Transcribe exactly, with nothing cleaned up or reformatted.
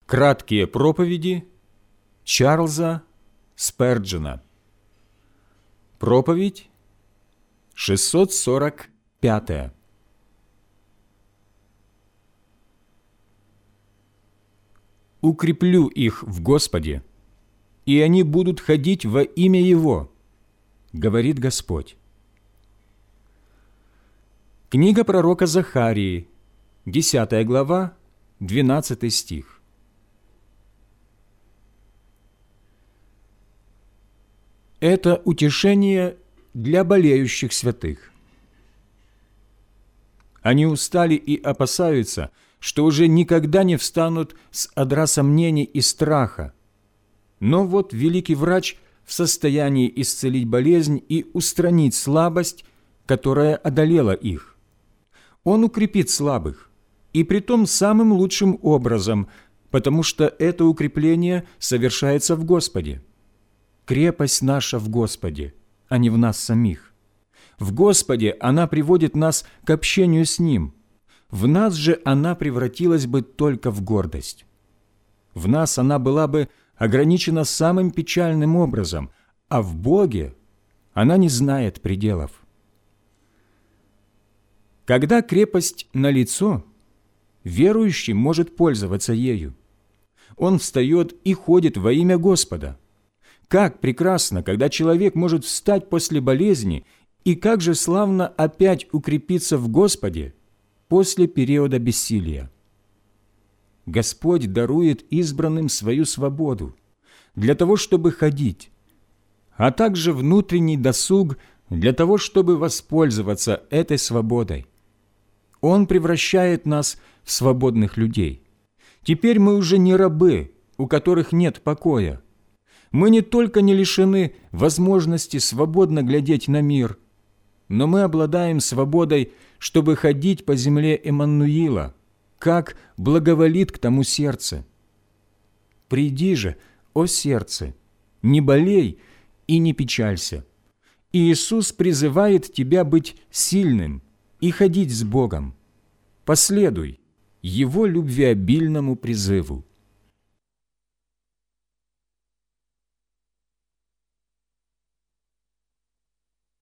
Краткие проповеди Чарльза Сперджена. Проповедь шестьсот сорок пятая. «Укреплю их в Господе, и они будут ходить во имя Его, говорит Господь». Книга пророка Захарии, десятая глава, двенадцатый стих. Это утешение для болеющих святых. Они устали и опасаются, что уже никогда не встанут с одра сомнений и страха. Но вот великий врач в состоянии исцелить болезнь и устранить слабость, которая одолела их. Он укрепит слабых, и притом самым лучшим образом, потому что это укрепление совершается в Господе. Крепость наша в Господе, а не в нас самих. В Господе она приводит нас к общению с Ним. В нас же она превратилась бы только в гордость. В нас она была бы ограничена самым печальным образом, а в Боге она не знает пределов. Когда крепость налицо, верующий может пользоваться ею. Он встает и ходит во имя Господа. Как прекрасно, когда человек может встать после болезни, и как же славно опять укрепиться в Господе после периода бессилия. Господь дарует избранным свою свободу для того, чтобы ходить, а также внутренний досуг для того, чтобы воспользоваться этой свободой. Он превращает нас в свободных людей. Теперь мы уже не рабы, у которых нет покоя. Мы не только не лишены возможности свободно глядеть на мир, но мы обладаем свободой, чтобы ходить по земле Эммануила, как благоволит к тому сердце. Приди же, о сердце, не болей и не печалься. Иисус призывает тебя быть сильным и ходить с Богом. Последуй Его любвеобильному призыву.